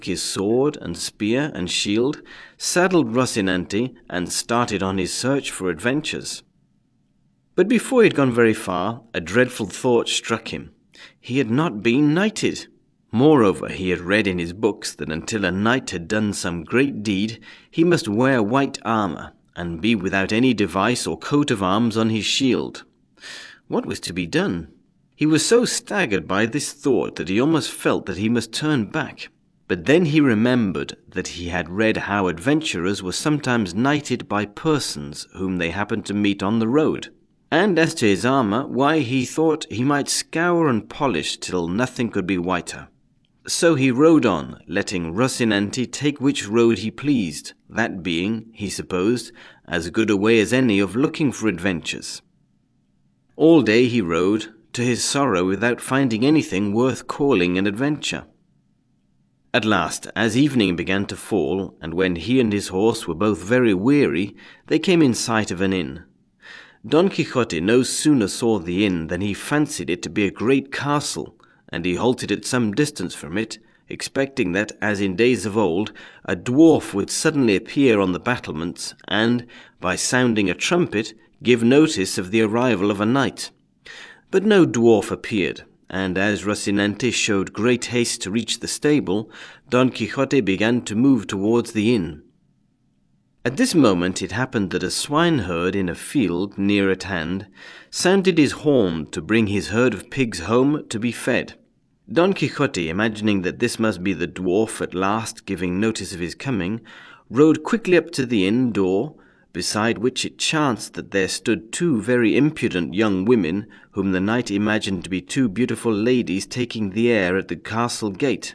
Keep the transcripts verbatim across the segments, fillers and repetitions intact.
his sword and spear and shield, saddled Rocinante, and started on his search for adventures. But before he had gone very far, a dreadful thought struck him. He had not been knighted. Moreover, he had read in his books that until a knight had done some great deed, he must wear white armour, and be without any device or coat of arms on his shield. What was to be done? He was so staggered by this thought that he almost felt that he must turn back. But then he remembered that he had read how adventurers were sometimes knighted by persons whom they happened to meet on the road. And as to his armour, why, he thought he might scour and polish till nothing could be whiter. So he rode on, letting Rocinante take which road he pleased, that being, he supposed, as good a way as any of looking for adventures. All day he rode, to his sorrow without finding anything worth calling an adventure. At last, as evening began to fall, and when he and his horse were both very weary, they came in sight of an inn. Don Quixote no sooner saw the inn than he fancied it to be a great castle, and he halted at some distance from it, expecting that, as in days of old, a dwarf would suddenly appear on the battlements, and, by sounding a trumpet, give notice of the arrival of a knight. But no dwarf appeared, and as Rocinante showed great haste to reach the stable, Don Quixote began to move towards the inn. At this moment it happened that a swineherd in a field near at hand sounded his horn to bring his herd of pigs home to be fed. Don Quixote, imagining that this must be the dwarf at last giving notice of his coming, rode quickly up to the inn door, beside which it chanced that there stood two very impudent young women, whom the knight imagined to be two beautiful ladies taking the air at the castle gate.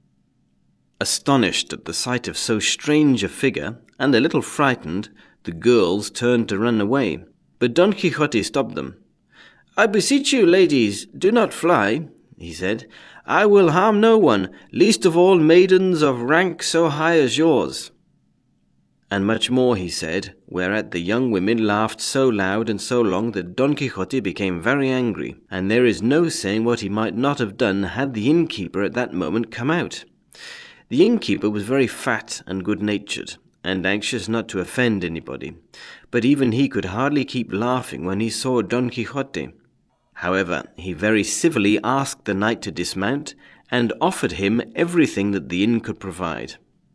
Astonished at the sight of so strange a figure, and a little frightened, the girls turned to run away, but Don Quixote stopped them. "I beseech you, ladies, do not fly," he said. "I will harm no one, least of all maidens of rank so high as yours." And much more he said, whereat the young women laughed so loud and so long that Don Quixote became very angry, and there is no saying what he might not have done had the innkeeper at that moment come out. The innkeeper was very fat and good-natured, and anxious not to offend anybody, but even he could hardly keep laughing when he saw Don Quixote. However, he very civilly asked the knight to dismount, and offered him everything that the inn could provide.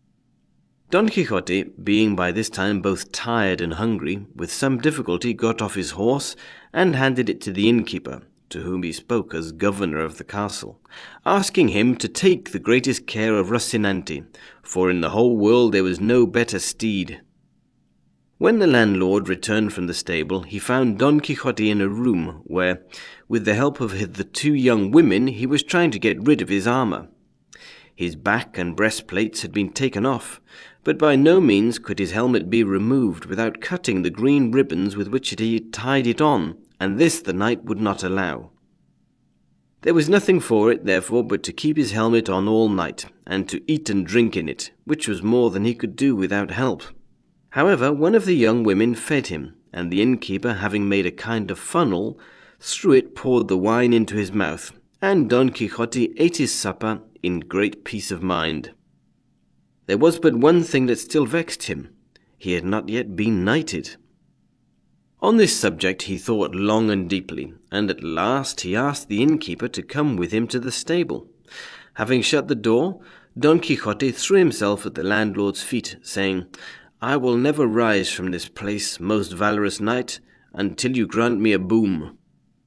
Don Quixote, being by this time both tired and hungry, with some difficulty got off his horse, and handed it to the innkeeper, to whom he spoke as governor of the castle, asking him to take the greatest care of Rocinante, for in the whole world there was no better steed. When the landlord returned from the stable, he found Don Quixote in a room where, with the help of the two young women, he was trying to get rid of his armour. His back and breastplates had been taken off, but by no means could his helmet be removed without cutting the green ribbons with which he had tied it on, and this the knight would not allow. There was nothing for it, therefore, but to keep his helmet on all night, and to eat and drink in it, which was more than he could do without help. However, one of the young women fed him, and the innkeeper, having made a kind of funnel, through it poured the wine into his mouth, and Don Quixote ate his supper in great peace of mind. There was but one thing that still vexed him. He had not yet been knighted. On this subject he thought long and deeply, and at last he asked the innkeeper to come with him to the stable. Having shut the door, Don Quixote threw himself at the landlord's feet, saying, "I will never rise from this place, most valorous knight, until you grant me a boon."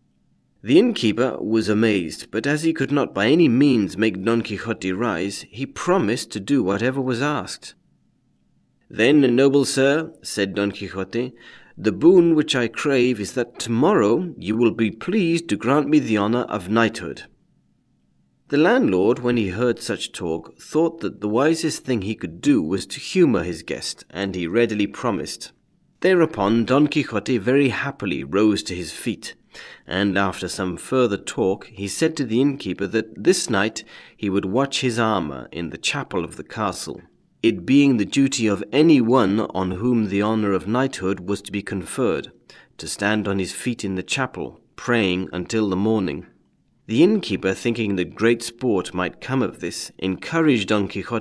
The innkeeper was amazed, but as he could not by any means make Don Quixote rise, he promised to do whatever was asked. "Then, noble sir," said Don Quixote, "the boon which I crave is that tomorrow you will be pleased to grant me the honour of knighthood." The landlord, when he heard such talk, thought that the wisest thing he could do was to humour his guest, and he readily promised. Thereupon Don Quixote very happily rose to his feet, and after some further talk he said to the innkeeper that this night he would watch his armour in the chapel of the castle, it being the duty of any one on whom the honour of knighthood was to be conferred, to stand on his feet in the chapel, praying until the morning. The innkeeper, thinking that great sport might come of this, encouraged Don Quixote